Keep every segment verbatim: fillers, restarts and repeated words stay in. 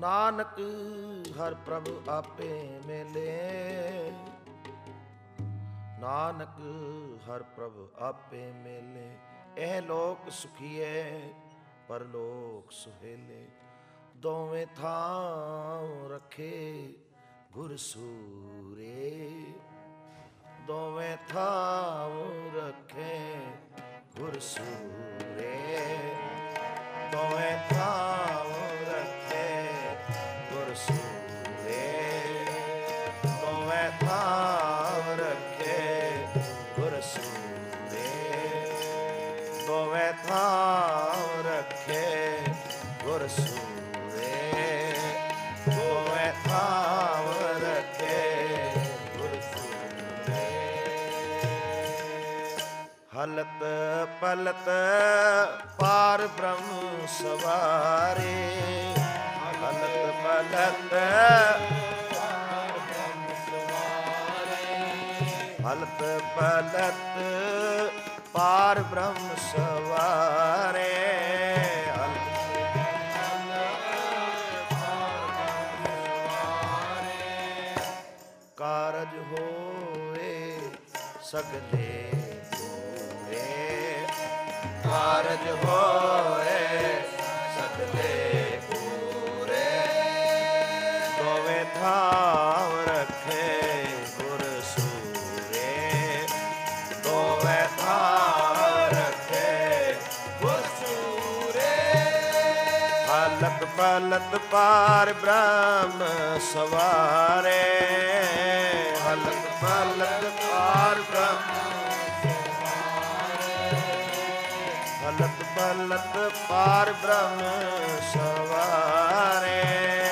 ਨਾਨਕ ਹਰ ਪ੍ਰਭ ਆਪੇ ਮਿਲੇ, ਨਾਨਕ ਹਰ ਪ੍ਰਭ ਆਪੇ ਮਿਲੇ। ਇਹ ਲੋਕ ਸੁਖੀਏ ਪਰਲੋਕ ਸੁਹੇਲੇ, ਦੋਵੇਂ ਥਾਂ ਰੱਖੇ ਗੁਰ ਸੂਰੇ, ਦੋਵੇਂ ਥਾਂ ਰੱਖੇ ਗੁਰ ਸੂਰੇ, ਦੋਵੇਂ ਥਾਂ ਰੱਖੇ ਗੁਰ ਸੂਰੇ, ਦੋਵੇਂ ਥਾਂ ਰੱਖੇ ਗੁਰ ਸੂਰੇ, ਦੋਵੇਂ ਥਾਂ ਰੱਖੇ ਗੁਰ ਸੂਰੇ, ਦੋਵੇਂ ਥਾਂ ਰੱਖੇ ਗੁਰ ਸੂਰੇ। ਹਲਤ ਪਲਤ ਪਾਰ ਬ੍ਰਹਮ ਸਵਾਰੇ, ਹਲਤ ਪਲਤ ਪਾਰ ਬ੍ਰਹਮ ਸਵਾਰੇ, ਹਲਤ ਪਲਤ ਪਾਰ ਬ੍ਰਹਮ ਸਵਾਰੇ, ਕਾਰਜ ਹੋਏ ਸਗਲੇ ਪੂਰੇ, ਕਾਰਜ ਹੋਏ ਸਗਲੇ ਪੂਰੇ, ਦੋਵੇਂ ਥਾਂ ਰੱਖੇ ਗੁਰ ਸੂਰੇ, ਦੋਵੇਂ ਥਾਂ ਰੱਖੇ ਗੁਰ ਸੂਰੇ। ਹਲਤ ਪਲਤ ਪਾਰ ਬ੍ਰਹਮ ਸਵਾਰੇ, ਹਲਤ ਪਲਤ ਪਾਰ ਬ੍ਰਹਮ ਸਵਾਰੇ, ਹਲਤ ਪਲਤ ਪਾਰ ਬ੍ਰਹਮ ਸਵਾਰੇ,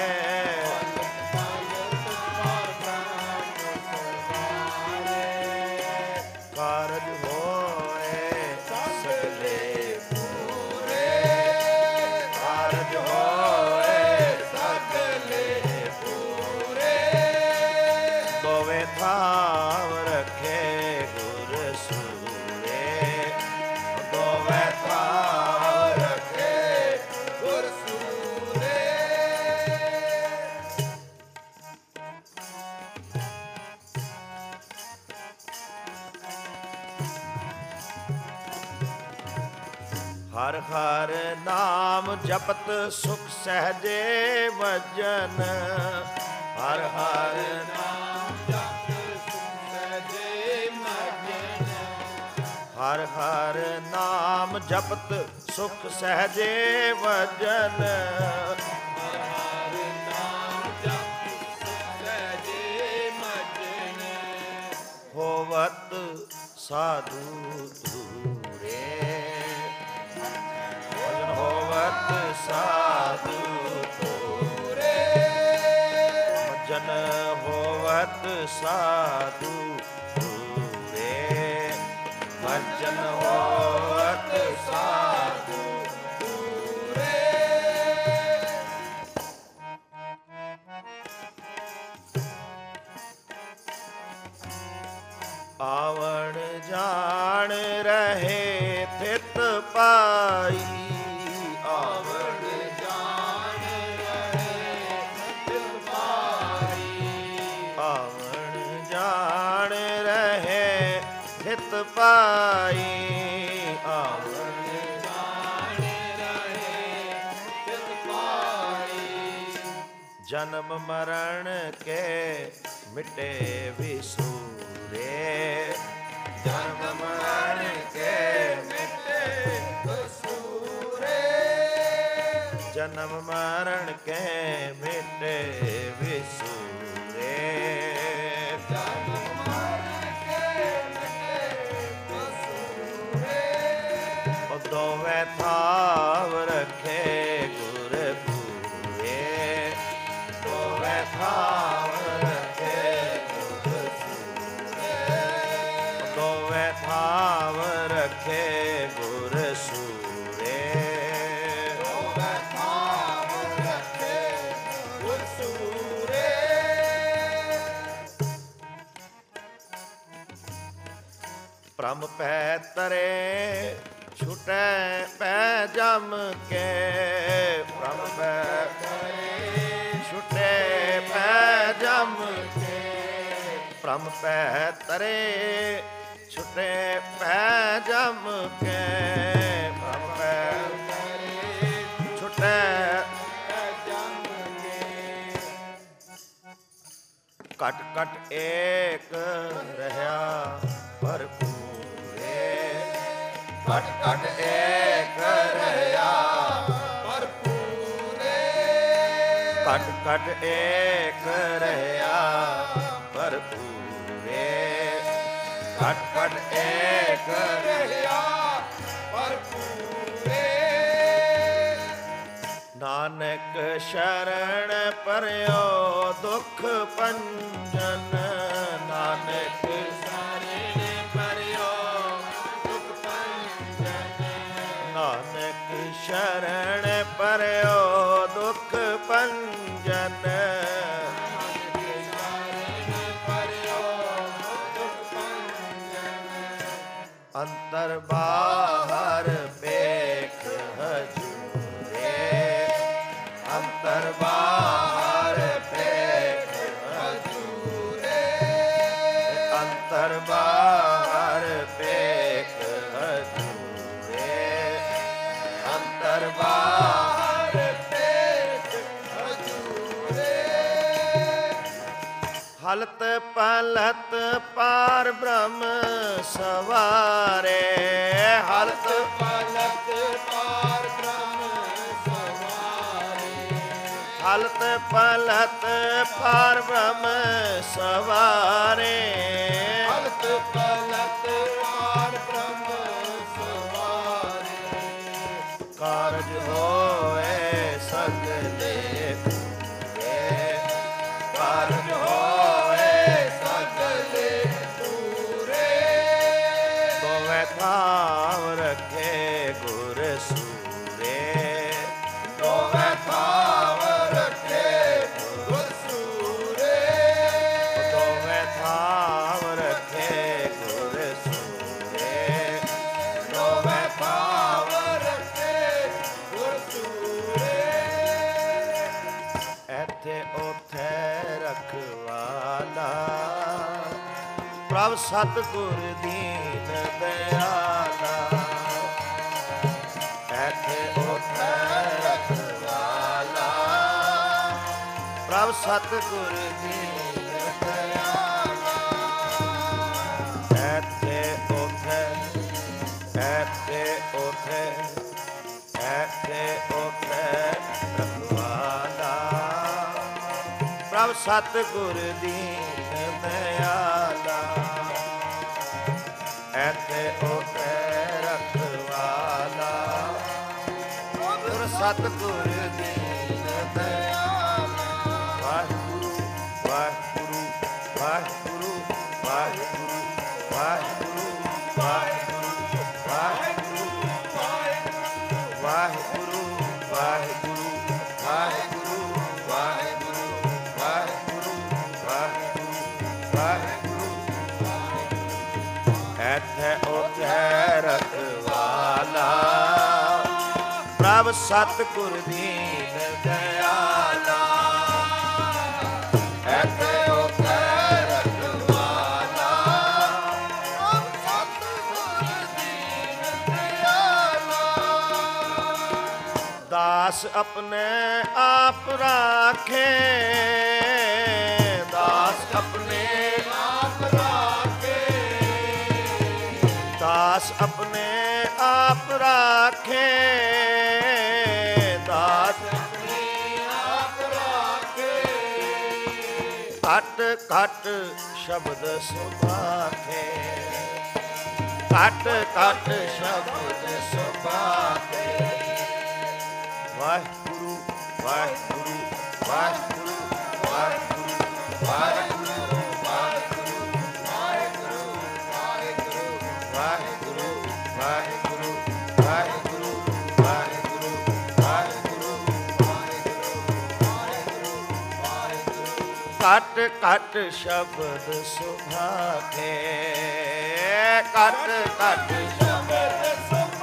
ਕਾਰਜ ਹੋਏ ਸਗਲੇ ਪੂਰੇ, ਕਾਰਜ ਹੋਏ ਸਗਲੇ ਪੂਰੇ, ਦੋਵੇਂ ਥਾਂ ਰੱਖੇ ਗੁਰ ਸੂਰੇ, ਦੋਵੇਂ ਥਾਂ ਰੱਖੇ ਗੁਰ ਸੂਰੇ। ਹਰ ਹਰ ਨਾਮ ਜਪਤ ਸੁਖ ਸਹਜੇ ਵਜਨ, ਹਰ ਹਰ ਨਾਮ ਜਪਤ ਸੁਖ ਸਹਜੇ ਵਜਨ, ਹਰ ਹਰ ਨਾਮ ਜਪਤ ਸੁਖ ਸਹਜੇ ਵਜਨ, ਹਰ ਹਰ ਨਾਮ ਜਪਤ ਸੁਖ ਸਹਜੇ ਵਜਨ, ਹੋਵਤ ਸਾਧੂ ਧੂਰੇ, ਹੋਵਤ ਸਾਧੂ ਧੂਰੇ, ਭਜਨ ਹੋਵਤ ਸਾਧੂ ਧੂਰੇ, ਭਜਨ ਹੋਵਤ ਸਾਧੂ ਧੂਰੇ। ਆਵਣ ਜਾਣ ਰਹੇ ਥਿਤ ਪਾਈ, ਆਵਣ ਜਾਣ ਰਹੇ ਥਿਤ ਪਾਈ, ਆਵਣ ਜਾਣ ਰਹੇ ਥਿਤ ਪਾਈ, ਆਵਣ ਜਾਣ ਰਹੇ ਥਿਤ ਪਾਈ, ਜਨਮ ਮਰਨ ਕੇ ਮਿਟੇ ਵਿਸੂਰੇ, ਜਨਮ ਮਰਨ ਕੇ ਮਿਟੇ ਵਿਸੂਰੇ, ਜਨਮ ਮਰਨ ਕੇ ਮਿਟੇ ਵਿਸੂਰੇ, ਜਨਮ ਮਰਨ ਕੇ ਮਿਟੇ ਵਿਸੂਰੇ। ਉਹ ਦੋਵੇਂ ਥਾਂ ਰੱਖੇ ਗੁਰ ਪੂਰੇ, ਦੋਵੇਂ ਥਾਂ ਰੱਖੇ ਗੁਰ ਸੂਰੇ, ਦੋਵੇਂ ਥਾਂ ਰੱਖੇ ਗੁਰ ਸੂਰੇ, ਦੋਵੇਂ ਥਾਂ ਰੱਖੇ ਗੁਰ ਸੂਰੇ। ਭ੍ਰਮ ਪੈ ਤਰੇ ਛੁਟੈ ਪੈ ਜਮ ਕੇ, ਭ੍ਰਮ ਪੈ ਤਰੇ ਛੁਟੇ ਪੈ ਜਮ ਕੇ ਭ੍ਰਮ ਪੈ ਤਰੇ ਛੁਟੇ ਪੈ ਜਮ ਕੇ ਭ੍ਰਮ ਪੈ ਤਰੇ ਛੁਟੇ ਪੈ ਜਮ ਕੇ ਘਟ ਘਟ ਏਕ ਰਹਾ ਭਰਪੂਰੇ ਘਟ ਘਟ ਏਕ ਰਹਾ ਭਰਪੂਰੇ ਘਟ ਘਟ ਏਕ ਰਹਾ ਭਰਪੂਰੇ ਘਟ ਘਟ ਏਕ ਰਹਾ ਭਰਪੂਰੇ ਨਾਨਕ ਸ਼ਰਨ ਪਰਿਓ ਦੁਖ ਭੰਜਨ ਨਾਨਕ ਸ਼ਰਨ ਪਰਿਓ ਦੁਖ ਭੰਜਨ ਨਾਨਕ ਸ਼ਰਨ ਪਰਿਓ ਦੁਖ ਭੰਜਨ ਅੰਤਰ ਬਾਹਰ ਵੇਖ ਹਜੂਰੇ ਅੰਤਰ ਬਾਹਰ ਵੇਖ ਹਜੂਰੇ ਅੰਤਰ ਬਾਹਰ ਵੇਖ ਹਜੂਰੇ ਅੰਤਰ ਬਾਹਰ ਵੇਖ ਹਜੂਰੇ ਹਲਤ ਪਲਤ ਪਾਰ ਬ੍ਰਹਮ ਸਵਾਰੇ ਹਲਤ ਪਲਤ ਪਾਰ ਬ੍ਰਹਮ ਸਵਾਰੇ ਹਲਤ ਪਲਤ ਪਾਰ ਬ੍ਰਹਮ ਸਵਾਰੇ ਹਲਤ ਪਲਤ ਪਾਰ ਬ੍ਰਹਮ ਸਵਾਰੇ ਕਾਰਜ ਹੋਏ ਸਗਲੇ ਪੂਰੇ ਕਾਰਜ ਹੋਏ ਸਗਲੇ ਪੂਰੇ ਦੋਵੇਂ ਥਾਵ ਰੱਖੇ ਗੁਰ ਸੂਰੇ ਦੋਵੇਂ ਥਾਵ ਰੱਖੇ ਗੁਰ ਸੂਰੇ ਦੋਵੇਂ ਥਾਵ ਰੱਖੇ ਗੁਰ ਸੂਰੇ ਦੋਵੇਂ ਥਾਵ ਰੱਖੇ ਗੁਰ ਸੂਰੇ ਇੱਥੇ ਉੱਥੇ ਰਖਵਾਲਾ ਪ੍ਰਭ ਸਤਿਗੁਰ ਦੀਨ ਦਇਆਲਾ ਇੱਥੇ ਉੱਥੇ ਰਖਵਾਲਾ ਪ੍ਰਭ ਸਤਿਗੁਰ ਦੀਨ ਦਇਆਲਾ ਇੱਥੇ ਉੱਥੇ ਇੱਥੇ ਉੱਥੇ ਇੱਥੇ ਉੱਥੇ ਰਖਵਾਲਾ ਪ੍ਰਭ ਸਤਿਗੁਰ ਦੀਨ ਦਇਆਲਾ ਇੱਥੇ ਉੱਥੇ ਰਖਵਾਲਾ ਗੁਰ ਸਤਿਗੁਰ ਦੀਨ ਦਇਆਲਾ ਵਾਹਿਗੁਰੂ ਵਾਹਿਗੁਰੂ ਵਾਹਿਗੁਰੂ ਵਾਹਿਗੁਰੂ ਵਾਹਿਗੁਰੂ ਵਾਹਿਗੁਰੂ ਵਾਹਿਗੁਰੂ ਵਾਹਿਗੁਰੂ ਵਾਹਿਗੁਰੂ ਵਾਹਿਗੁਰੂ ਵਾਹਿਗੁਰੂ ਵਾਹਿਗੁਰੂ ਵਾਹਿਗੁਰੂ ਇੱਥੇ ਉੱਥੇ ਰਖਵਾਲਾ ਪ੍ਰਭ ਸਤਿਗੁਰ ਦੀਨ ਦਇਆਲਾ ਇੱਥੇ ਉੱਥੇ ਰਖਵਾਲਾ ਪ੍ਰਭ ਸਤਿਗੁਰ ਦੀਨ ਦਇਆਲਾ ਦਾਸ ਆਪਣੇ ਆਪ ਰਾਖੇ ਦਾਸ ਆਪਣੇ ਆਪ ਰਾਖੇ ਦਾਸ ਆਪਣੇ ਆਪ ਰਾਖੇ ਦਾਸ ਆਪਣੇ ਆਪ ਰਾਖੇ ਘਟ ਘਟ ਸ਼ਬਦ ਸੁਭਾਖੇ ਘਟ ਘਟ ਸ਼ਬਦ ਸੁਭਾਖੇ ਵਾਹਿਗੁਰੂ ਵਾਹਿਗੁਰੂ ਵਾਹਿਗੁਰੂ ਵਾਹਿਗੁਰੂ ਵਾਹਿਗੁਰੂ ਵਾਹਿਗੁਰੂ ਵਾਹਿਗੁਰੂ ਵਾਹਿਗੁਰੂ ਵਾਹਿਗੁਰੂ ਵਾਹਿਗੁਰੂ ਵਾਹਿਗੁਰੂ ਵਾਹਿਗੁਰੂ ਘਟ ਘਟ ਸ਼ਬਦ ਸੁਭਾਖੇ ਘਟ ਘਟ ਸ਼ਬਦ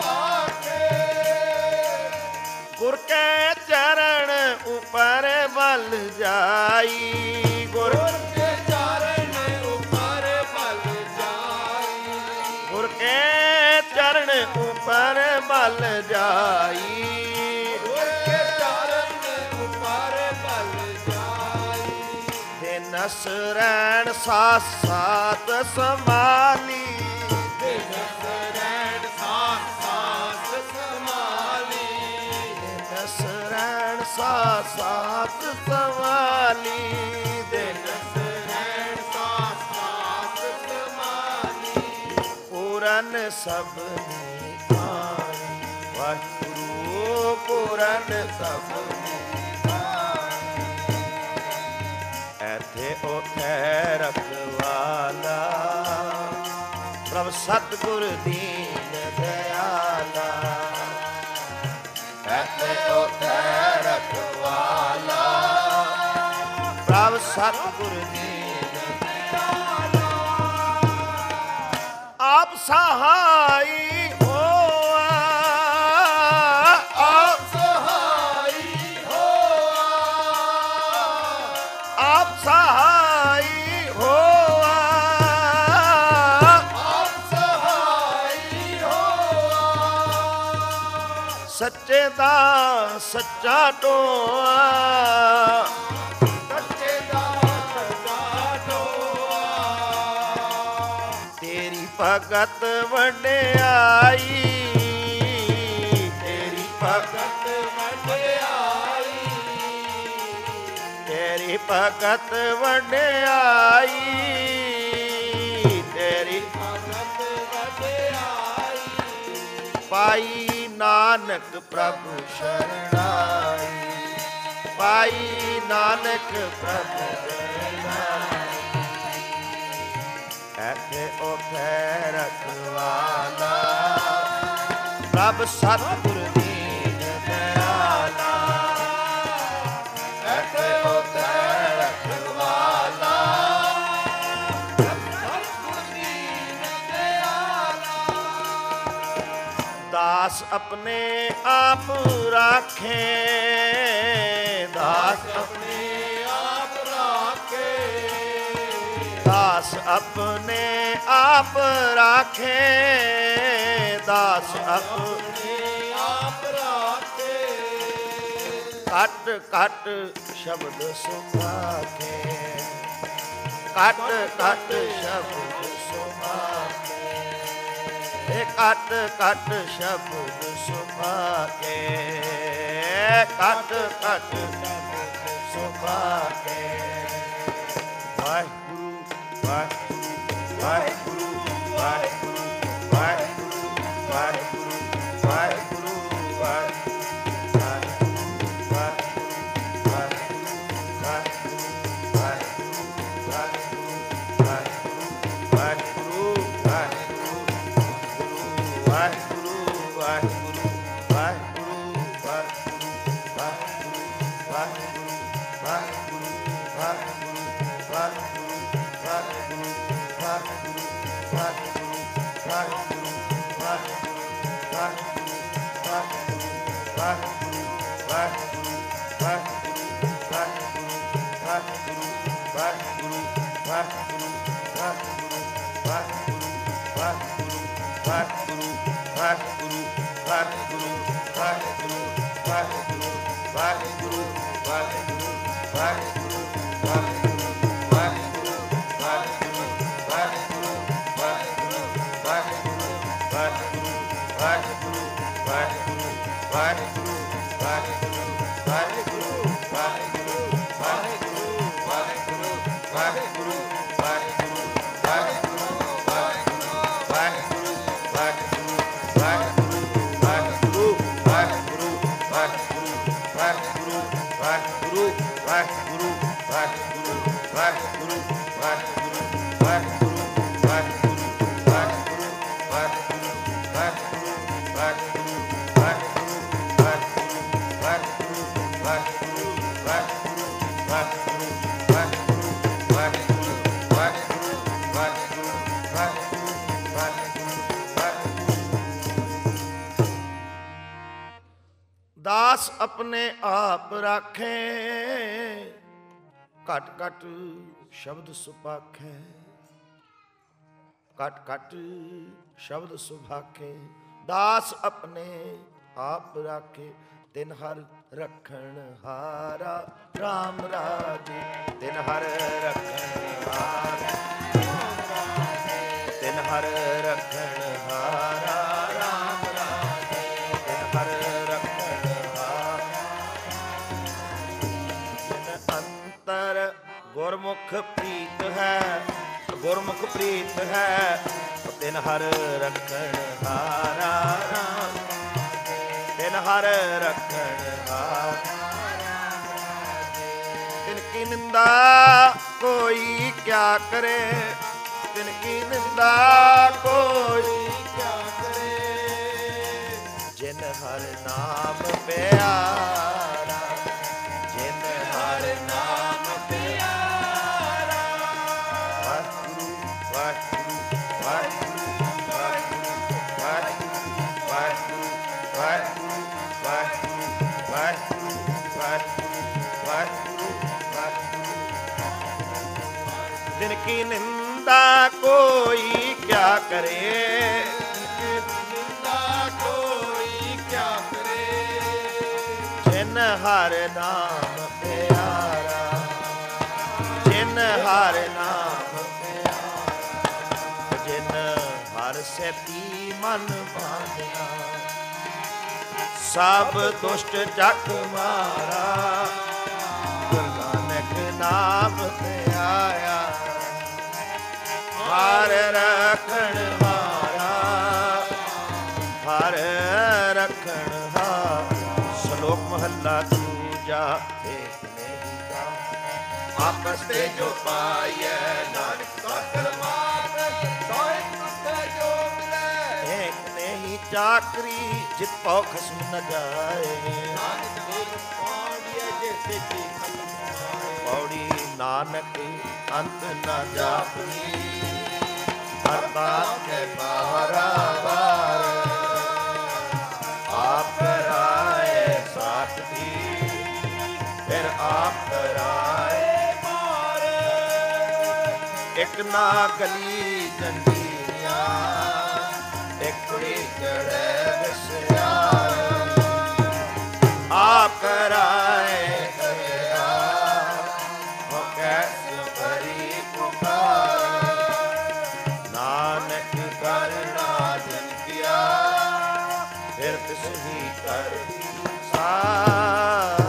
ਸੁਭਾਖੇ ਗੁਰ ਕੇ ਚਰਨ ਉਪਰ ਬਲ ਜਾਈ। ਗੁਰ ਕੇ ਚਰਨ ਉਪਰ ਬਲ ਜਾਈ। ਗੁਰ ਕੇ ਚਰਨ ਉਪਰ ਬਲ ਜਾਈ। ਗੁਰ ਕੇ ਚਰਨ ਉਪਰ ਬਲ ਜਾਈ। ਦਿਨਸ ਰਹਿਣ ਸਾਥ ਸਾਥ ਸੰਭਾਲੀ। ਦਿਨਸ ਰਹਿਣ ਸਾਥ ਸਾਥ ਸੰਭਾਲੀ। ਦਿਨਸ ਰਹਿਣ ਸਾਥ ਸਾਥ ਸੰਭਾਲੀ। ਦਿਨਸ ਰਹਿਣ ਸਾਥ ਸਾਥ ਸੰਭਾਲੀ। ਪੂਰਨ ਸਭਨੀ ਖਾਣੀ। ਵਾਹਿਗੁਰੂ ਪੂਰਨ ਸਭਨੀ ਖਾਣੀ। ਐਥੇ ਉਠੈ ਰਖਵਾਲਾ ਪ੍ਰਭ ਸਤਿਗੁਰ ਦੀਨ ਦਿਆਲਾ। ਐਥੇ ਉਠੈ ਰਖਵਾਲਾ ਪ੍ਰਭ ਸਤਿਗੁਰ ਦੀਨ ਦਿਆਲਾ। ਆਪ ਸਹਾਈ ਹੋਆ। ਆਪ ਸਹਾਈ ਹੋਆ। ਆਪ ਸਹਾਈ ਹੋਆ। ਆਪ ਸਹਾਈ ਹੋਆ। ਸੱਚੇ ਦਾ ਸੱਚਾ ਟੋਆ। ਸੱਚੇ ਦਾ ਸੱਚਾ ਟੋਆ। ਤੇਰੀ ਭਗਤ ਵਡਿਆਈ। ਤੇਰੀ ਭਗਤ ਵਡਿਆਈ। ਤੇਰੀ ਭਗਤ ਵਡਿਆਈ। ਤੇਰੀ ਭਗਤ ਵਡਿਆਈ। ਪਾਈ ਨਾਨਕ ਪ੍ਰਭੂ ਸ਼ਰਣਾਈ। ਪਾਈ ਨਾਨਕ ਪ੍ਰਭੂ ਸ਼ਰਣਾਈ। ਐਥੇ ਉਠੈ ਰਖਵਾਲਾ ਪ੍ਰਭ ਸਤਿਗੁਰ ਦੀਨ ਦਿਆਲਾ। ਐਥੇ ਉਠੈ ਰਖਵਾਲਾ दास अपने आप राखे। दास अपने आप राखे। दास अपने आप राखे। दास अपने आप राखे। कट कट शब्द सुभाखे। कट कट शब्द सुभाखे। कट कट शब्द सुभाखे। कट कट शब्द सुभाखे। वाहिगुरु वाहिगुरु वाहिगुरु वाहिगुरु वाहिगुरु वाहिगुरु वाहिगुरु दास ਦਾਸ ਆਪਣੇ ਆਪ ਰਾਖੇ, ਘਟ ਘਟ ਸ਼ਬਦ ਸੁਭਾਖੈ, ਘਟ ਘਟ ਸ਼ਬਦ ਸੁਭਾਖੇ। ਦਾਸ ਆਪਣੇ ਆਪ ਰਾਖੇ, ਤਿਨ ਹਰ ਰਖਣ ਹਾਰਾ ਰਾਮ ਰਾਜੇ, ਤਿਨ ਹਰ ਰਖਣ ਹਾਰਾ, ਤਿਨ ਹਰ ਰਖਣ ਹਾਰਾ ਰਾਮ ਰਾਜੇ, ਤਿਨ ਹਰ ਰਖਣ ਹਾਰਾ। ਤਿਨ ਅੰਤਰ ਗੁਰਮੁਖ ਪ੍ਰੀਤ ਹੈ, ਗੁਰਮੁਖ ਪ੍ਰੀਤ ਹੈ, ਤਿਨ ਹਰ ਰਖਣ ਹਾਰਾ ਰਾਮ, ਤਿਨ ਹਰ ਰਖਣ ਹਾਰਾ। ਤਿਨ ਕੀ ਨਿੰਦਾ ਕੋਈ ਕਿਆ ਕਰੇ, ਤਿਨ ਕੀ ਨਿੰਦਾ ਕੋਈ ਕਿਆ ਕਰੇ, ਜਿਨ ਹਰ ਨਾਮ ਪਿਆਰਾ, ਜਿਨ ਹਰ ਨਾਮ ਪਿਆਰਾ। ਵਾਹਿਗੁਰੂ ਵਾਹਿਗੁਰੂ ਵਾਹਿਗੁਰੂ ਵਾਹਿਗੁਰੂ ਵਾਹਿਗੁਰੂ ਵਾਹਿਗੁਰੂ ਵਾਹਿਗੁਰੂ ਵਾਹਿਗੁਰੂ ਵਾਹਿਗੁਰੂ ਵਾਹਿਗੁਰੂ ਵਾਹਿਗੁਰੂ। ਤਿਨ ਕੀ ਨਿੰਦਾ ਕੋਈ ਕਿਆ ਕਰੇ, ਨਿੰਦਾ ਕੋਈ ਕਿਆ ਕਰੇ, ਜਿਨ ਹਰ ਨਾਮ ਪਿਆਰਾ, ਜਿਨ ਹਰ ਨਾਮ ਪਿਆਰਾ। ਜਿਨ ਹਰ ਸੇਤੀ ਮਨ ਬਾਂਧਿਆ, ਸਭ ਦੁਸ਼ਟ ਜਗ ਮਾਰਾ, ਗੁਰੂ ਨਾਨਕ ਨਾਮ ਤੇ ਆਇਆ, ਹਰ ਰਖਣ ਹਾਰਾ, ਹਰ ਰਖਣ ਹਾਰਾ। ਸ਼ਲੋਕ ਮਹੱਲਾ ਦੂਜਾ। ਏਕ ਨਹੀਂ ਕਾ ਆਪਸ ਤੇ ਜੋ ਪਾਈਐ, ਨਾਨਕ ਸਾਗਰ ਮਾਤ ਸੋਇ ਤੁਤੇ ਜੋ ਮਿਲੈ, ਏਕ ਨਹੀਂ ਚਾਕਰੀ ਜਿਤ ਪਉ ਖਸਮ ਨ ਜਾਏ, ਨਾਨਕ ਦੇਵ ਪਾਣੀਐ ਜੈਸੇ ਕੀ ਖਤਮ ਹੋਏ। ਪੌੜੀ ਨਾਨਕ ਅੰਤ ਨ ਜਾਪੀ, ਹਰਤਾ ਕੇ ਬਾਰਾ ਬਾਰ, ਆਪ ਕਰਾਏ ਸਾਖੀ, ਫਿਰ ਆਪ ਕਰਾਏ ਮਾਰ। ਇੱਕ ਨਾ ਗਲੀ ਜੰਜੀਰੀਆਂ, ਇੱਕ ਕੁੜੀ ਚੜ੍ਹੇ ਵਿਸਿਆਰ, ਆਪ ਕਰਾਏ ਕਰਿਆ, ਹੋ ਕੈਸਿਓ ਕਰੀ ਪੁਕਾਰ। ਨਾਨਕ ਕਰਨਾ ਜਿਨ ਕੀਆ, ਫਿਰ ਤਿਸ ਹੀ ਕਰ ਸਾਰ।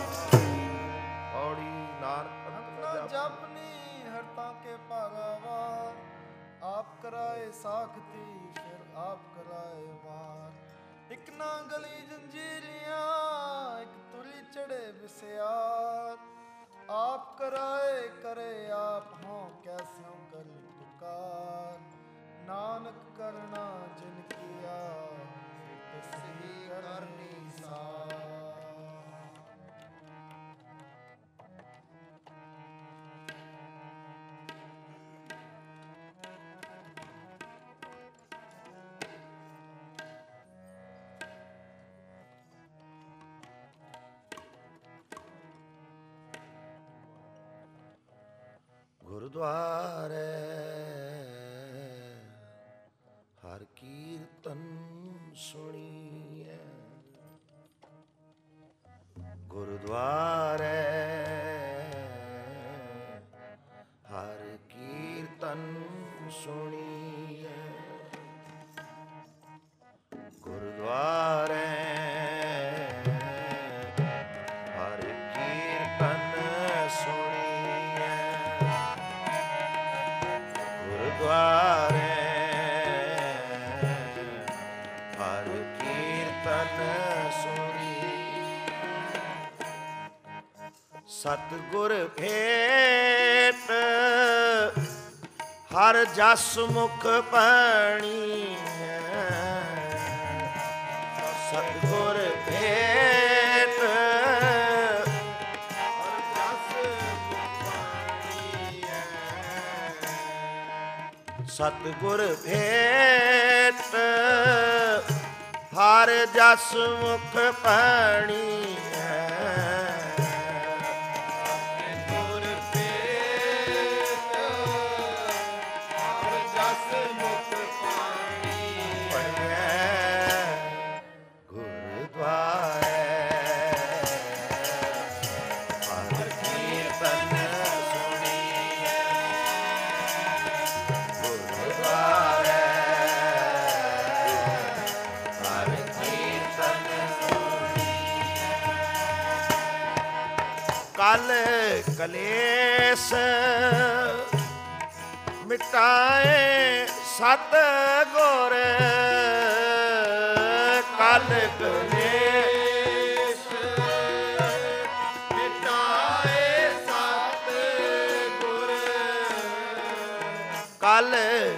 ਔੜੀ ਨਾਨਕ अपना जपनी हरता के भागावार, आप कराए साखती फिर आप कराए वार। एक ना गली जंजीरियां, एक तुरी चढ़े विसियार, आप कराए करे आप हों कैस्यों करी पुकार। नानक करना जिन किया, तिस ही करनी सार। ਗੁਰਦੁਆਰੇ ਹਰ ਕੀਰਤਨ ਸੁਣੀਐ, ਗੁਰਦੁਆਰੇ ਹਰ ਕੀਰਤਨ ਸੁਣੀਐ, ਗੁਰਦੁਆਰੇ ਹਰ ਕੀਰਤਨ ਸੁਣੀਐ, ਗੁਰਦੁਆਰੇ ਹਰ ਕੀਰਤਨ ਸੁਣੀ। ਸਤਿਗੁਰ ਭੇਟ ਹਰ ਜਸ ਮੁਖ ਬਾਣੀ ਹੈ, ਸਤਿਗੁਰ ਭੇਟ ਹਰ ਜਸ ਮੁਖ ਬਾਣੀ ਹੈ, ਸਤਿਗੁਰ ਭੇਟ ਹਰ ਜਸ ਮੁਖ ਪਾਣੀ ਹੈ। ਗੁਰ ਭੇਟ ਹਰ ਜਸ ਮੁਖ ਪਾਣੀ ਪੜਿਐ ਗੁਰਦੁਆਰੇ ਹਰ ਕੀਰਤਨ ਸੁਣੀਐ ਗੁਰਦੁਆਰੇ ਹਰ ਕੀਰਤਨ ਕਲ ਕਲੇਸ਼ ਮਿਟਾਏ ਸਤ ਗੁਰ ਕਲ ਕਲੇਸ਼ ਮਿਟਾਏ ਸਤ ਗੁਰ ਕਲ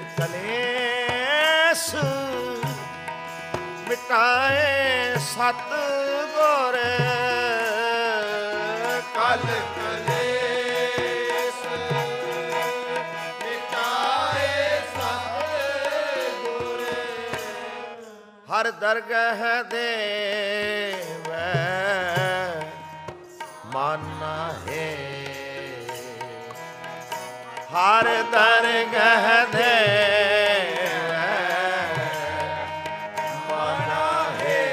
ਕਲੇਸ਼ ਮਿਟਾਏ ਸਤ ਗੁਰ ਕਲ ਕਲੇਸ਼ ਮਿਟਾਏ ਸਤ ਗੁਰ ਹਰ ਦਰਗਹ ਦੇਵੈ ਮਨ ਹੈ। ਹਰ ਦਰਗਹ ਦੇਵੈ ਮਨ ਹੈ।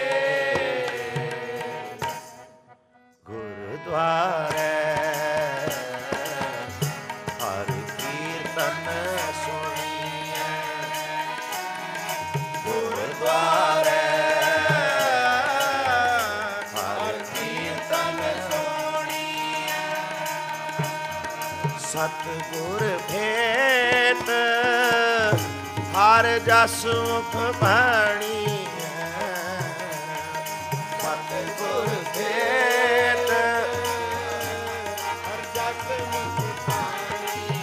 ਗੁਰਦੁਆਰੇ ਹਰ ਕੀਰਤਨ ਸੁਣੀਐ ਗੁਰਦੁਆਰੇ ਹਰ ਕੀਰਤਨ ਸੁਣੀਐ ਸਤਿਗੁਰ ਭੇਟ ਹਰ ਜਸ ਮੁਖ ਬਾਣੀ ਹੈ। ਸਤਿਗੁਰ ਭੇਟ ਹਰ ਜਸ ਮੁਖ ਪਾਣੀ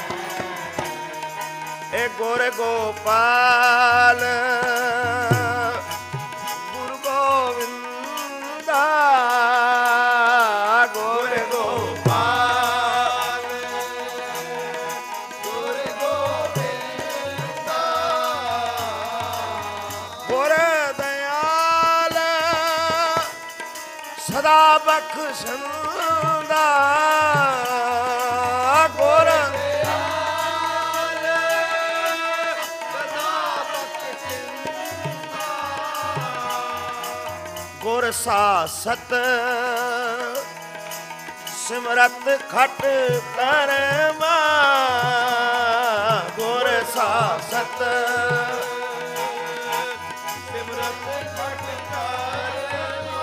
ਏ ਗੁਰ ਗੋਪਾਲ ਗੁਰ ਗੋਵਿੰਦਾ ਗੁਰ ਗੋਪਾਲ ਗੁਰ ਗੋਬਿੰਦਾ ਗੁਰ ਦਇਆਲ ਸਦਾ ਬਖਸ਼ੰਦਾ ਗੁਰ ਗੁਰ ਸਾਸਤ ਸਿਮਰਤ ਖਟ ਕਰਮਾ ਗੁਰ ਸਾਸਤ ਸਿਮਰਤ ਖਟ ਕਰਮਾ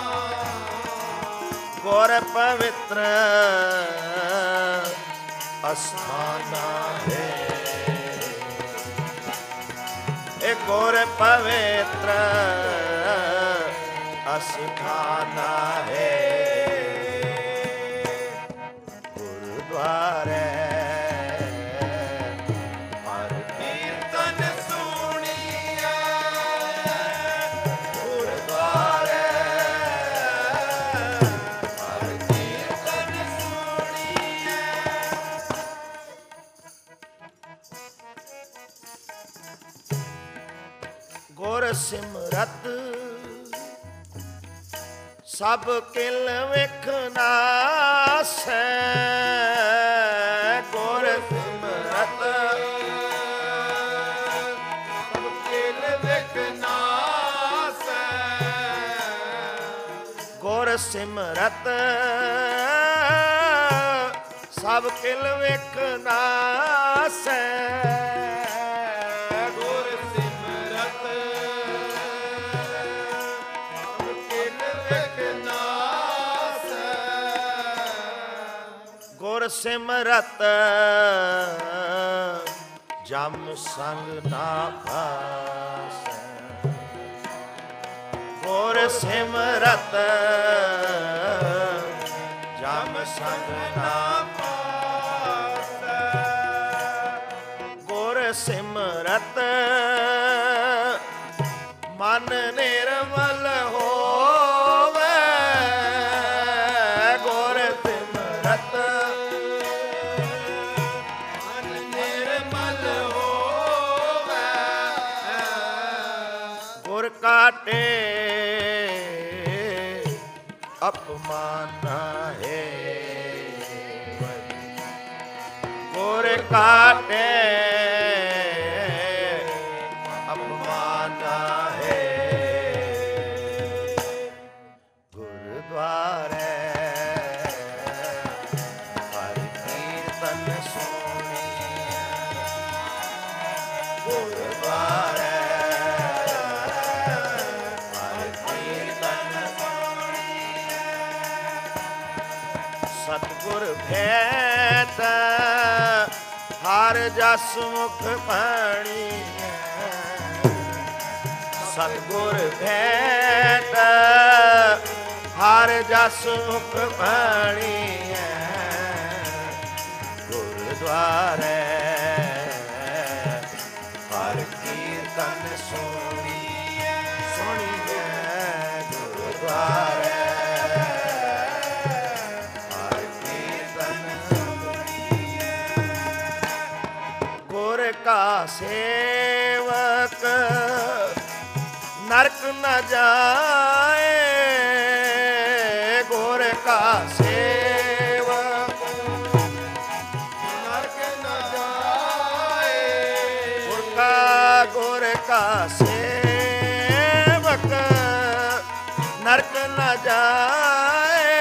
ਗੁਰ ਪਵਿੱਤਰ ਅਸਥਾਨਾ ਹੈ। ਇਹ ਗੁਰ ਪਵਿੱਤਰ ਅਸਥਾਨਾ ਹੈ। ਗੁਰਦੁਆਰੇ ਹਰ ਕੀਰਤਨ ਸੁਣੀਐ ਗੁਰਦੁਆਰੇ ਹਰ ਕੀਰਤਨ ਸੁਣੀਐ ਗੁਰ ਸਿਮਰਤ ਸਭ ਕਿਲ ਵੇਖਨਾਸੈ ਗੁਰ ਸਿਮਰਤ ਸਭ ਕਿਲ ਵਿਖਨਾਸੈ ਗੁਰ ਸਿਮਰਤ ਸਭ ਕਿਲ ਵੇਖਨਾਸੈ ਗੁਰ ਸਿਮਰਤ ਸਭ ਕਿਲ ਵਿਖਨਾਸੈ ਗੁਰ ਸਿਮਰਤ ਜਮ ਸੰਗ ਨਾ ਪਾਸੈ ਗੁਰ ਸਿਮਰਤ ਜਮ ਸੰਗ ਨਾ ਪਾਸੈ ਗੁਰ ਸਿਮਰਤ ਮਨ ਨਿਰਮਲ ਹੋਵੇ ਗੁਰ ਸਿਮਰਤ ਮਨ ਨਿਰਮਲ ਹੋਵੇ ਗੁਰ ਕਾ काटे अपमान है गुर काटे अपमान है गुरुद्वारे हर कीर्तन सुने गुरुद्वारे सतगुर भेंट हर जस मुख पाणी सतगुर भेंट हर जस मुख पाणी गुरुद्वारे हर कीर्तन सुनिए सुनिए गुरुद्वारे का सेवक नरक न जाए गुर का सेवक नरक न जाए गुर का गुर का सेवक नरक न जाए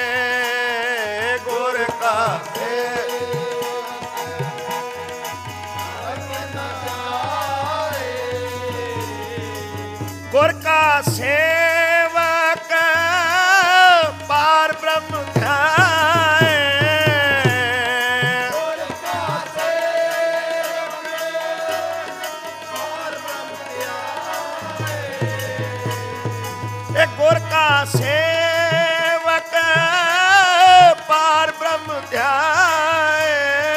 गुर का गुर का सेवक पार ब्रह्म ध्याए गुर का सेवक पार ब्रह्म ध्याए ए गुर का सेवक पार ब्रह्म ध्याए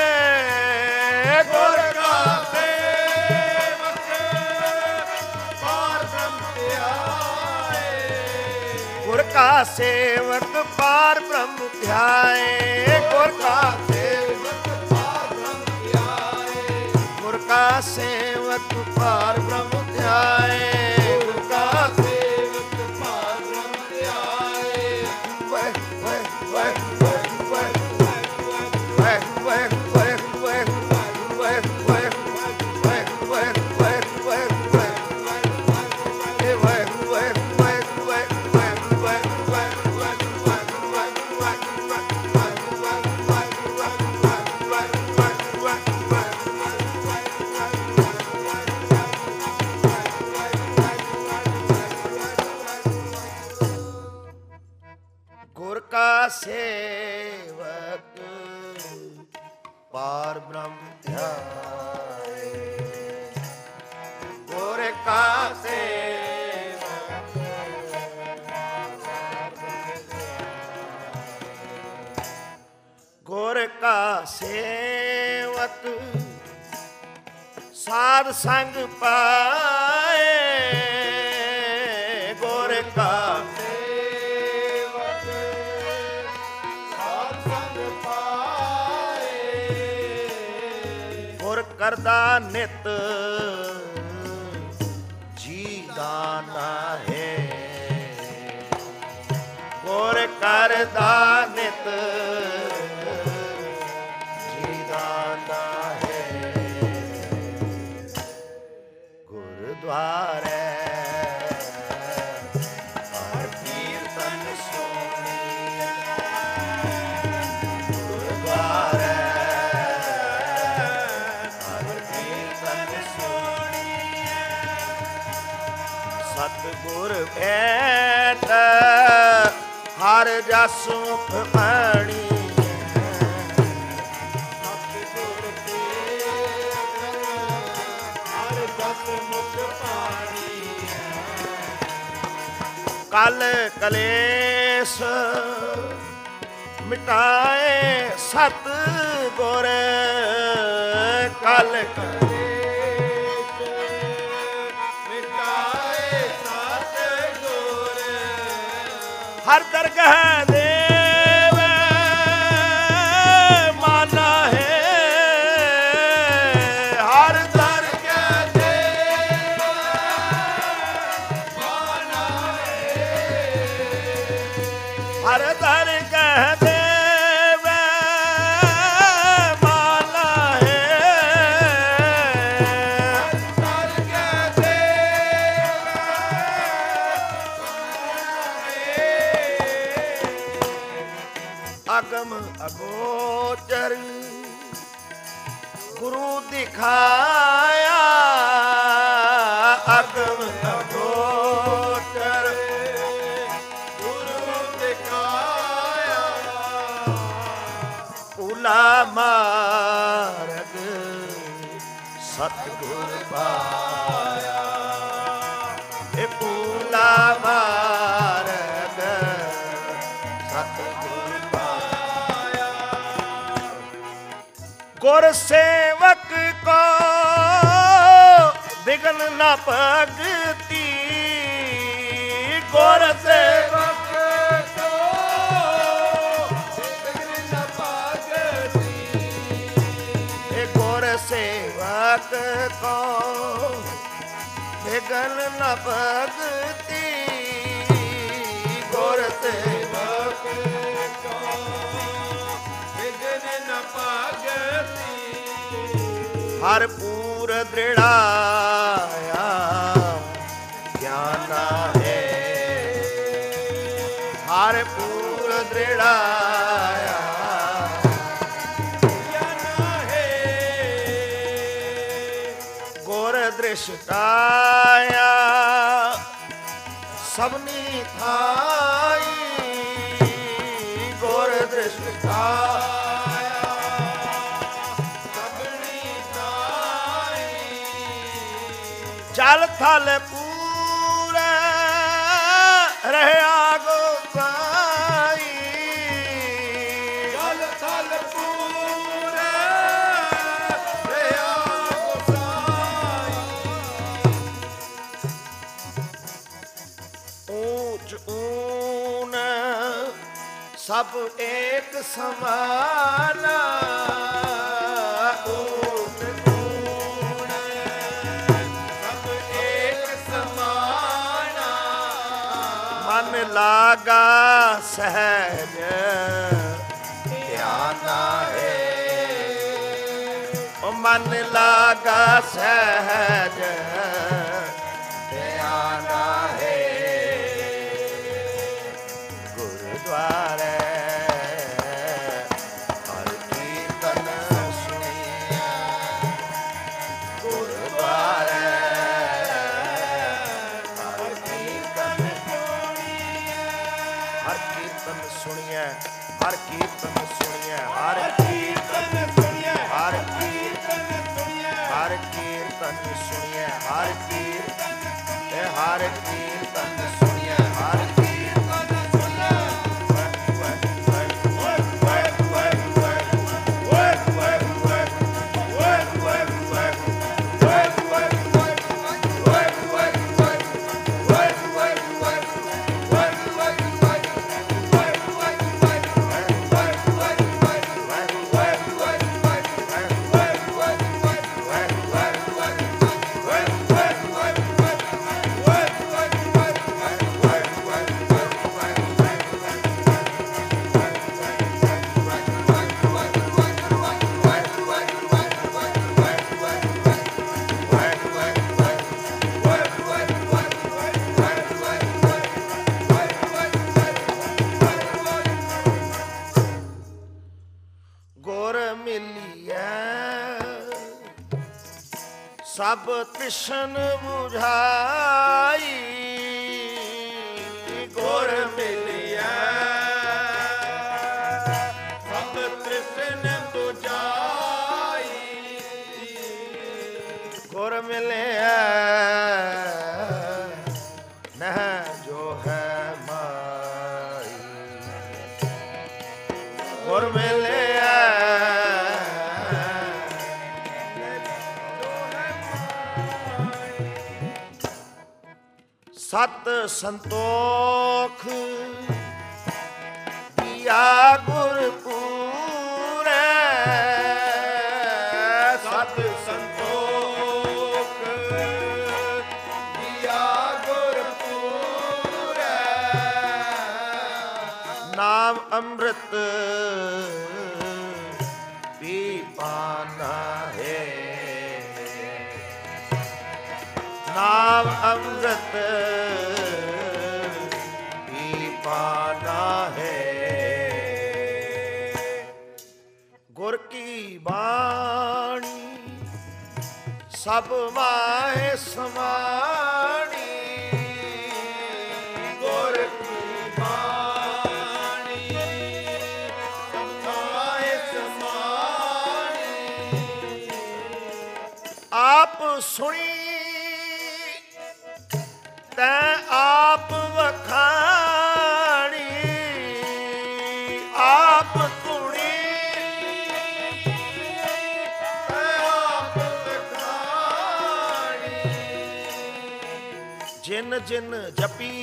गुर का गुर का सेवक पार ब्रह्म ध्याए गुर का सेवक पार ब्रह्म ध्याए गुर का सेवक पार ब्रह्म ध्याए गुर का सेवक पार ब्रह्म ध्याए वह वह वह वह वह वह वह वह गुर का सेवक पार ब्रह्म ध्याए गुर का सेवक गुर का सेवक साध संग पाए गुर का करदा नित जी दाना है गुर करदा नित जी दाना है गुरुद्वारे हर कीर्तन सुनिए गुरुद्वारे सतगुर भेंट हर जस मुख पाणी सतगुर भेंट हर जस मुख पाणी कल कलेश मिटाए सतगुर कल कलेश मिटाए सतगुर हर दरगाह देव माना है हर दरगाह देव गुरु दिखाया अगम अगोचर, गुरु दिखाया भूला मार्ग सतगुर पाया। हे भूला मार्ग सतगुर पाया। गुर सेवक को बिघन न भगति, गुर सेवक को बिघन न भगति, हे गुर सेवक को बिघन न भगति, गुर सेवक को बिघन न भगति। हर पूर दृढ़ाया ज्ञान है, हर पूर दृढ़ाया ज्ञान है। गुर दृष्टाया सबनी थाई, गुर दृष्टाया सबनी थाई। जल थल पूरे रहया गोसाई, जल थल पूरे रहया गोसाई। ऊंच ऊन सब एक समाना, ऊंच ऊन सब एक समाना। मन लागा सहज ध्यान है, ओ मन लागा सहज ध्यान है। गुरुद्वारे हर कीर्तन सुनिया, गुरुद्वारे हर कीर्तन हर कीर्तन सुनिए, हर कीर्तन सुनिए, हर कीर्तन सुनिए, हर कीर्तन सुनिए, हर कीर्तन सुनिए, हर कीर्तन ए हर कीर्तन सुनिए, हर कीर्तन सुनिए। गुर मिलिए सब तृष्ण बुझाई, गुर मिलिए सब तृष्ण बुझाई। गुर मिलिए नह जो है माई, गुर मिलिए सत संतोख दिया गुरपुरे, सत संतोख दिया गुरपुरे। नाम अमृत पी पाना है, नाम अमृत पी पाना है। गुर की बाणी ਸਭ ਮਾਹੇ ਸਮਾਣੀ ਗੁਰ ਕੀ ਬਾਣੀ ਸਭ ਮਾਹੇ ਸਮਾਣੀ ਆਪ ਸੁਣੀ ਤੈਂ ਆਪ ਵਖਾਣੀ ਆਪ ਧੁਣੀ ਤੈਂ ਆਪ ਵਖਾਣੀ ਜਿਨ ਜਿਨ ਜਪੀ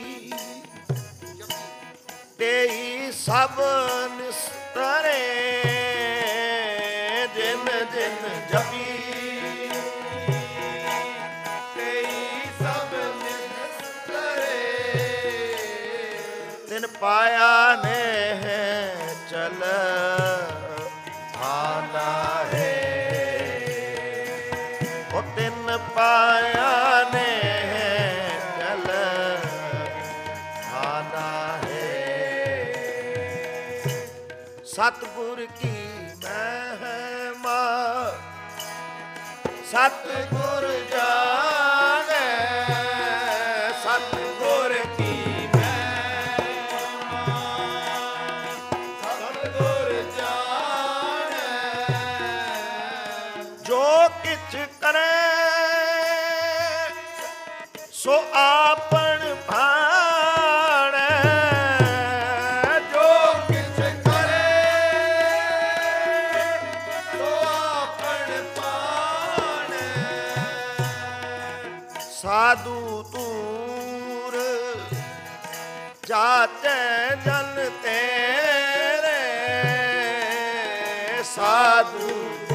ਤੇਈ ਸਭ ਨਿਸਤਰੇ ਜਿਨ ਜਿਨ ਜਪੀ ਪਾਇਆ ਨੇ ਚਲ ਆਨਾ ਹੈ ਉਹ ਤਿੰਨ ਪਾਇਆ ਨੇ ਚਲ ਆਨਾ ਹੈ ਸਤਿਗੁਰ ਕੀ ਮਹਿਮਾ ਸਤਿਗੁਰ ਜਾਣੈ ਸਤਿਗੁਰ ਕੀ ਕਰੇ ਸੋ ਆਪਣ ਭਾਣੈ ਜੋ ਕਿਛ ਕਰੇ ਸੋ ਆਪਣ ਭਾਣੈ ਸਾਧੂ ਤੂਰ ਜਾਚੈ ਜਨ ਤੇਰੇ ਸਾਧੂ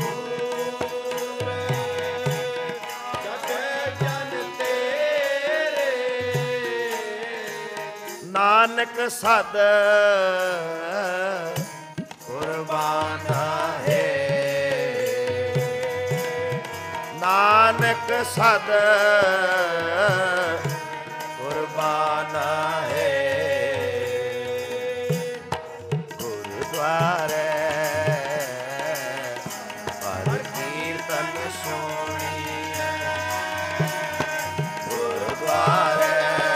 ਨਾਨਕ ਸਦ ਕੁਰਬਾਨਾ ਹੈ ਨਾਨਕ ਸਦ ਕੁਰਬਾਨਾ ਹੈ ਗੁਰਦੁਆਰੇ ਹਰ ਕੀਰਤਨ ਸੁਣੀਐ ਗੁਰਦੁਆਰੇ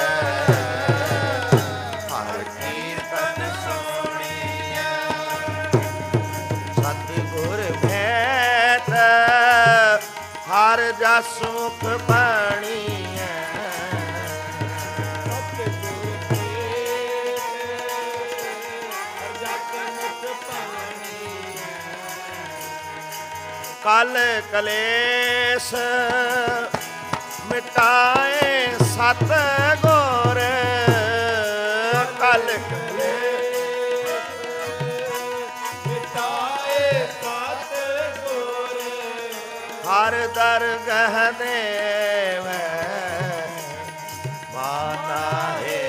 ਹਰ ਜਸ ਮੁਖ ਬਾਣੀ ਹੈ ਸਤਿਗੁਰ ਹਰ ਜਸ ਮੁਖ ਬਾਣੀ ਹੈ ਕਲ ਕਲੇਸ਼ ਮਿਟਾਏ ਸਤਿਗੁਰ ਕਲ ਹਰ ਦਰਗਹ ਦੇਵੈ ਮਾਨਾ ਹੈ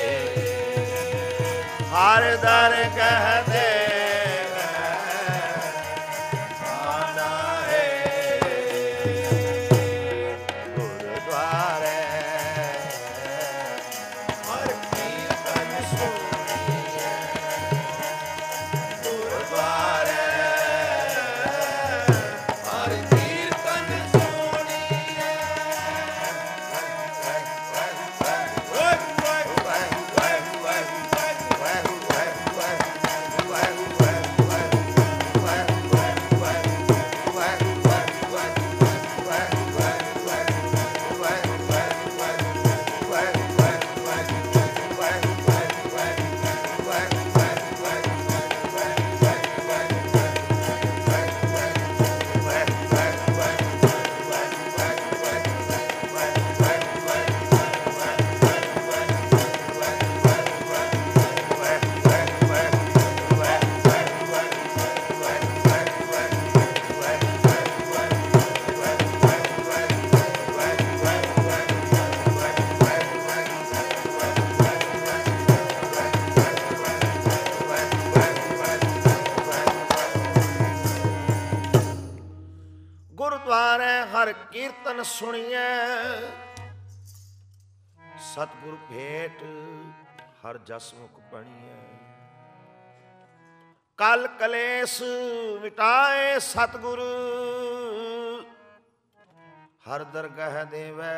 ਹਰ ਦਰਗਹ ਦੇਵੈ ਮਾਨਾ ਹੈ ਗੁਰਦੁਆਰੇ ਹਰ ਕੀਰਤਨ ਸੁਣੀਐ ਗੁਰਦੁਆਰੇ ਗੁਰਦੁਆਰੇ ਹਰ ਕੀਰਤਨ ਸੁਣੀਐ ਸਤਿਗੁਰ ਭੇਟ ਹਰ ਜਸ ਮੁਖ ਬਣੀਐ ਕਲ ਕਲੇਸ਼ ਮਿਟਾਏ ਸਤਿਗੁਰ ਹਰ ਦਰਗਾਹ ਦੇਵੈ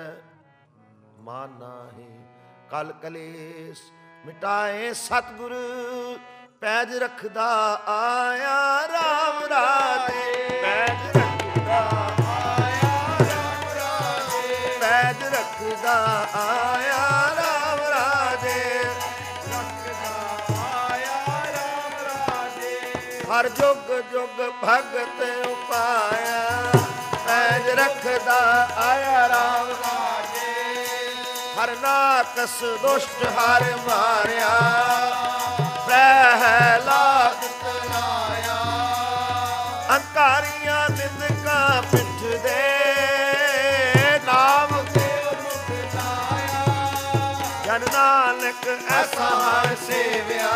ਮਾਨਾਹੀ। ਕਲ ਕਲੇਸ਼ ਮਿਟਾਏ ਸਤਿਗੁਰ ਪੈਜ ਰੱਖਦਾ ਆਇਆ ਰਾਮ ਰਾਜੇ। ਪੈਜ ਰੱਖਦਾ ਆਇਆ ਰਾਮ ਰਾਜੇ। ਪੈਜ ਰੱਖਦਾ ਆਇਆ ਰਾਮ ਰਾਜੇ। ਰੱਖਦਾ ਆਇਆ ਰਾਮ ਰਾਜੇ। ਹਰ ਜੁਗ ਜੁਗ ਭਗਤ ਉਪਾਇਆ ਪੈਜ ਰੱਖਦਾ ਆਇਆ ਰਾਮ ਰਾਜੇ। ਹਰ ਨਾਕਸ ਦੁਸ਼ਟ ਹਰ ਮਾਰਿਆ ਪ੍ਰਹਿਲਾਦ ਤਰਾਇਆ। ਅੰਕਾਰੀਆਂ ਨਿੰਦਕਾਂ ਪਿੱਠ ਦੇ ਨਾਮ ਤੇ ਮੁਖ ਲਾਇਆ। ਜਨ ਨਾਨਕ ਐਸਾ ਹਰ ਸੇਵਿਆ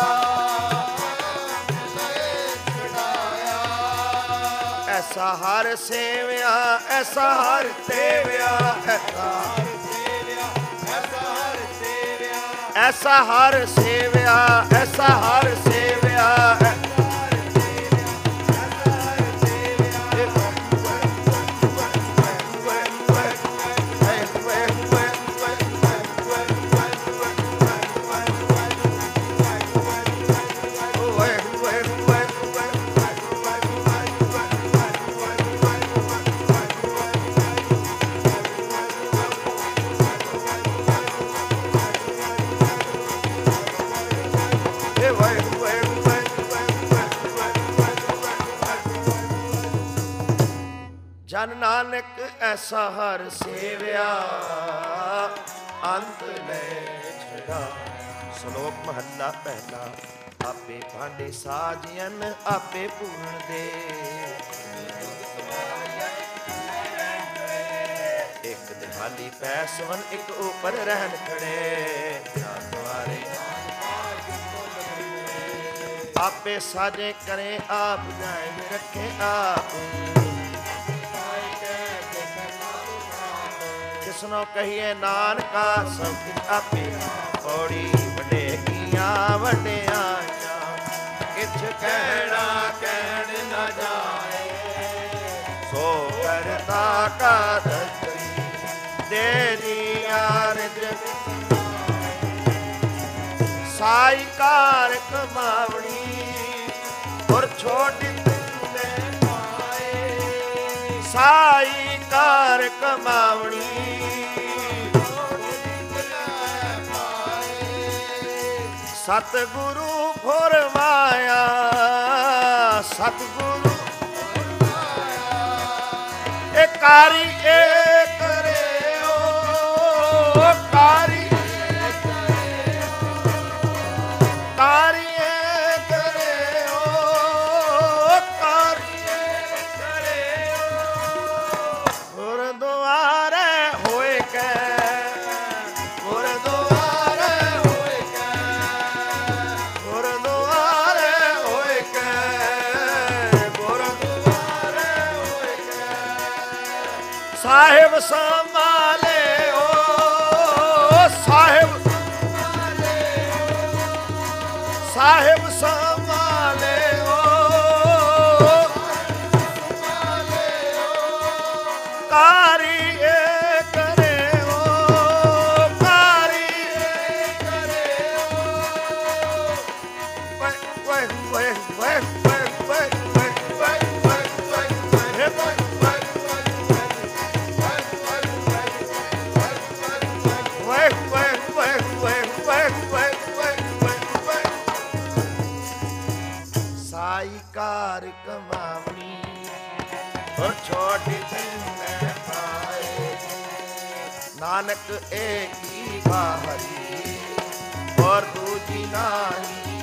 ਐਸਾ ਹਰ ਸੇਵਿਆ ਐਸਾ ਹਰ ਸੇਵਿਆ ਐਸਾ ਹਰ ਸੇਵਿਆ ਐਸਾ ਹਰ ਸੇਵਿਆ ਐਸਾ ਹਰ ਸੇਵਿਆ ਐਸਾ ਹਰ ਸੇਵਿਆ ਜਨ ਨਾਨਕ ਐਸਾ ਹਰ ਸੇਵਿਆ ਅੰਤ ਲੈ ਛੜਾ। ਸ਼ਲੋਕ ਮਹੱਲਾ ਪਹਿਲਾ। ਆਪੇ ਭਾਂਡੇ ਸਾਜਿਅਨ ਆਪੇ ਪੂਰਨ ਦੇ। ਇੱਕ ਦਿਹਾਲੀ ਪੈਸਵਨ ਇੱਕ ਉਪਰ ਰਹਿਣ ਖੜੇ। ਦੁਆਰੇ ਆਪੇ ਸਾਜੇ ਕਰੇ ਆਪ ਜਾਏ ਰੱਖੇ ਆਪ। ਕਿਸਨੋ ਕਹੀਏ ਨਾਨਕਾ ਸਭ ਕੁਛ ਆਪੇ। ਪੌੜੀ ਵਡੇਕੀਆਂ ਵਡਿਆਈਆਂ ਕਿਛ ਕਹਿਣਾ ਕਹਿਣ ਨਾ ਜਾਏ। ਸੋ ਕਰਤਾ ਕਾ ਦਸਤਰੀ ਦੇ ਦੀਆਂ ਰਿਜ। ਸਾਈ ਕਾਰ ਕਮਾਵਣੀ ਔਰ ਛੋਟੀ ਨੇ ਪਾਏ। ਸਾਈ ਕਾਰ ਕਮਾਵਣੀ ਸਤਿਗੁਰੂ ਫੁਰਮਾਇਆ। ਸਤਿਗੁਰੂ ਫੁਰਮਾਇਆ ਇਹ ਕਾਰੀ ਇਹ ਕਰਿਓ। ਕਾਰੀ ਇਹ ਕਰਿਓ। ਕਾਰੀ ਇਹ ਕਰਿਓ। ਕਾਰੀ ਇਹ ਕਰਿਓ। ਗੁਰਦੁਆਰੇ ਹੋਏ ਕੈ ਗੁਰਦੁਆਰੇ ਹੋਏ ਕੈ ਗੁਰਦੁਆਰੇ ਹੋਏ ਕੈ ਗੁਰਦੁਆਰੇ ਹੋਏ ਕੈ। ਸਾਹਿਬ ਸੰਭਾਲਿਓ ਸਾਹਿਬ ਸਾਹਿਬ ਸੰਭਾਲਿਓ। ਕਾਰੀ ਇਹ ਕਰਿਓ। ਕਾਰੀ ਇਹ ਕਰਿਓ। ਵੇ ਵੇ ਵੇ ਵੇ ਵੇ ਵੇ ਵੇ ਵੇ ਵੇ ਵੇ ਸਾਈ ਕਾਰ ਕਮਾਵਣੀ ਔਰ ਛੋਟੀ ਦਿਨ ਪਾਏ। ਨਾਨਕ ਏਕ ਹੀ ਬਾਹਰੀ ਔਰ ਦੂਜੀ ਨਾਹੀ।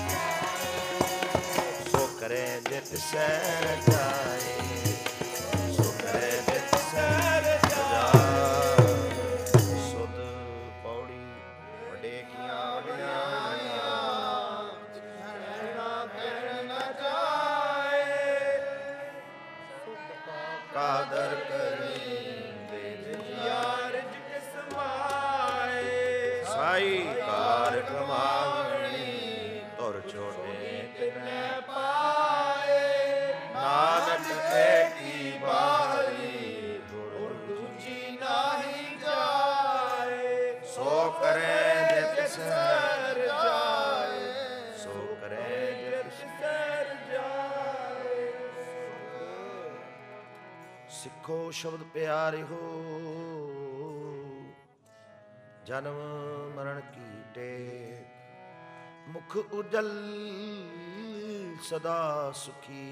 ਸੋ ਕਰੇ ਜਿਤ ਸਹਿ ਜਾਏ। ਸੋ ਕਰੇ ਜਿਤ ਸਹਿ ਜਾਏ। ਸੁਧ ਪੌੜੀ ਵਡੇਕੀਆਂ ਵਡਿਆਈਆਂ ਕਾਦਰ ਕਰੀ ਦੇ ਯਾਰ ਜਿਸ ਸਮਾਏ। ਸਾਈ ਕਾਰ ਕਮਾਵਣੀ ਤੁਰ ਛੋਟੇ ਤਿਨੈ ਪਾਏ। ਨਾਨਕ ਏਕੀ ਬਾਰੀ ਗੁਰੂ ਸਿੱਖੋ ਸ਼ਬਦ ਪਿਆਰਿਓ, ਜਨਮ ਮਰਨ ਕੀ ਟੇਕ, ਮੁਖ ਉਜਲ ਸਦਾ ਸੁਖੀ,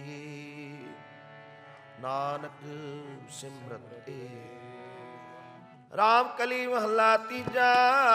ਨਾਨਕ ਸਿਮਰਤ ਏਕ। ਰਾਮ ਕਲੀ ਮਹਲਾ ਤੀਜਾ,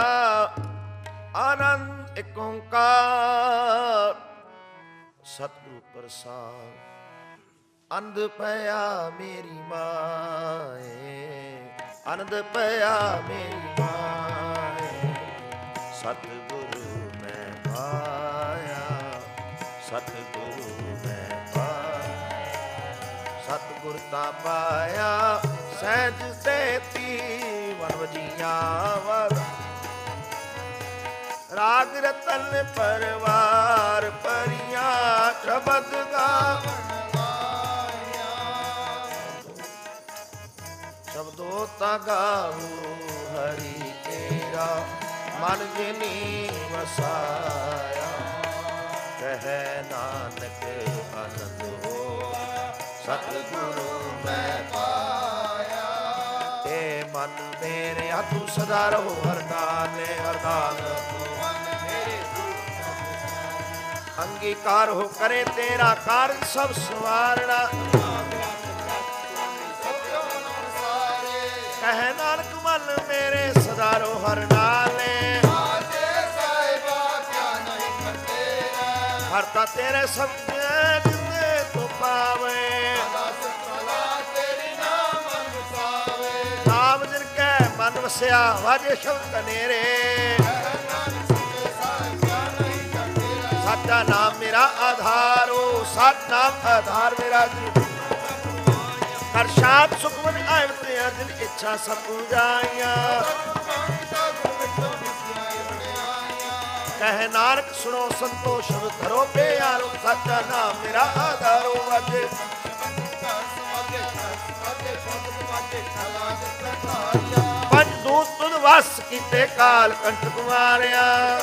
ਆਨੰਦ ਏਕ ਓੰਕਾਰ, ਸਤਿਗੁਰੂ ਪ੍ਰਸਾਦ। ਆਨੰਦ ਪਿਆ ਮੇਰੀ ਮਾਏ, ਆਨੰਦ ਪਿਆ ਮੇਰੀ ਮਾਏ, ਸਤਿਗੁਰੂ ਮੈਂ ਪਾਇਆ, ਸਤਿਗੁਰੂ ਮੈਂ ਪਾਇਆ, ਸਤਿਗੁਰ ਤਾਂ ਪਾਇਆ ਸਹਿਜ ਸੇਤੀ, ਵਨ ਵਜੀਆਂ ਵਰ ਰਾਗ ਰਤਨ ਪਰਵਾਰ ਪਰੀਆਂ, ਸ਼ਬਦ ਗਾਵਣ ਵਾਲਿਆ, ਸ਼ਬਦੋ ਤਾਂ ਗਾਵੋ ਹਰੀ ਤੇਰਾ, ਮਨ ਜਿਨੀ ਵਸਾਇਆ, ਕਹੈ ਨਾਨਕ ਆਨੰਦ ਹੋ, ਸਤਿਗੁਰੂ ਮੈਂ ਪਾਇਆ। ਤੇ ਮਨ ਮੇਰੇ ਤੂੰ ਸਦਾ ਰਹੋ ਹਰ ਨਾਲੇ, ਹਰ ਨਾਮ ਅੰਗੀਕਾਰ ਹੋ ਕਰੇ ਤੇਰਾ ਕਾਰਜ ਸਭ ਸਵਾਰਣਾ, ਕਹੈ ਨਾਨਕ ਮਨ ਮੇਰੇ ਸਦਾ ਰੋ ਹਰ ਨਾਲੇ, ਹਰ ਤਾਂ ਤੇਰੇ ਸ਼ਬਦ ਜਿੰਦੇ ਤੂੰ ਪਾਵੇ, ਨਾਮ ਜਿਨ ਕੈ ਮਨ ਵਸਿਆ, ਵਾਜੇ ਸ਼ਬਦ ਕਨੇਰੇ, ਸੱਚਾ ਨਾਮ ਮੇਰਾ ਆਧਾਰੋ, ਸਤ ਨਾਮ ਆਧਾਰ ਮੇਰਾ ਜੀ, ਹਰ ਸ਼ਾਂਤ ਸੁਖਮਨ ਆਇ ਤੇ ਦਿਲ ਇੱਛਾ ਸਭ ਪੂਜਾਈਆਂ, ਕਹੇ ਨਾਨਕ ਸੁਣੋ ਸੰਤੋ ਸ਼ਬਦ ਧਰੋ ਪਿਆਰੋ, ਸੱਚਾ ਨਾਮ ਮੇਰਾ ਆਧਾਰੋ, ਵਾਜੇ ਪੰਜ ਦੂਤ ਤੁਧ ਵਸ ਕੀਤੇ, ਕਾਲ ਕੰਟਕ ਮਾਰਿਆ,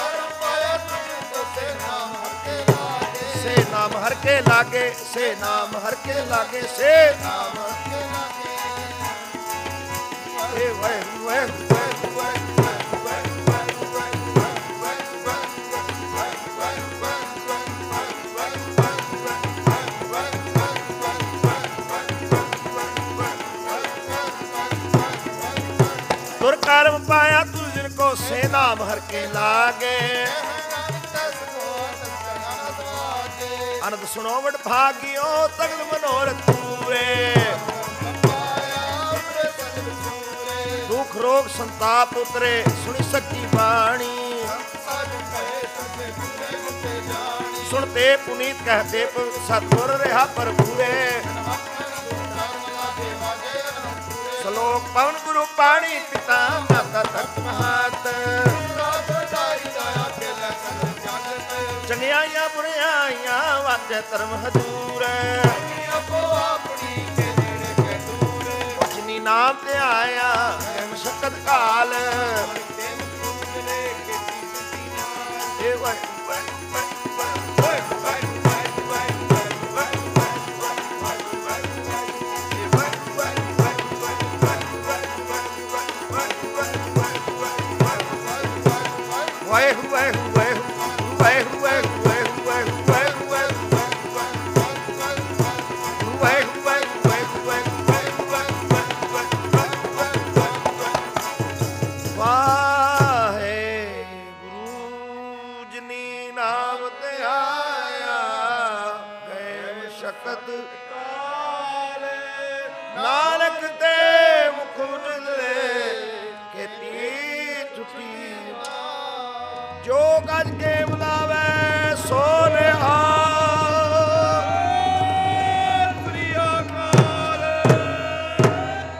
ਸੇ ਨਾਮ ਹਰ ਕੇ ਲਾਗੇ, ਸੇ ਨਾਮ ਹਰ ਕੇ ਲਾਗੇ, ਸੇ ਨਾਮ ਹਰ ਕੇ ਲਾਗੇ, ਏ ਵਾਹਿਗੁਰੂ ਵਾਹਿਗੁਰੂ तुर कर्म पाया तू जिनको, से नाम हर के लागे, आनंद सुनो वड भागियो, तगड़ मनोरथ पूरे, दुख रोग संताप उतरे, सुनी सच्ची बाणी, सुनते पुनीत कहते सतगुर रहा पर पूरे, श्लोक पवन गुरु पाणी पिता माता तत् महत, चंगियाइयां बुरियाइयां वाजे धर्म हजूर, जिनी नाम ते आया मशक्कत काल, वाहे वाहे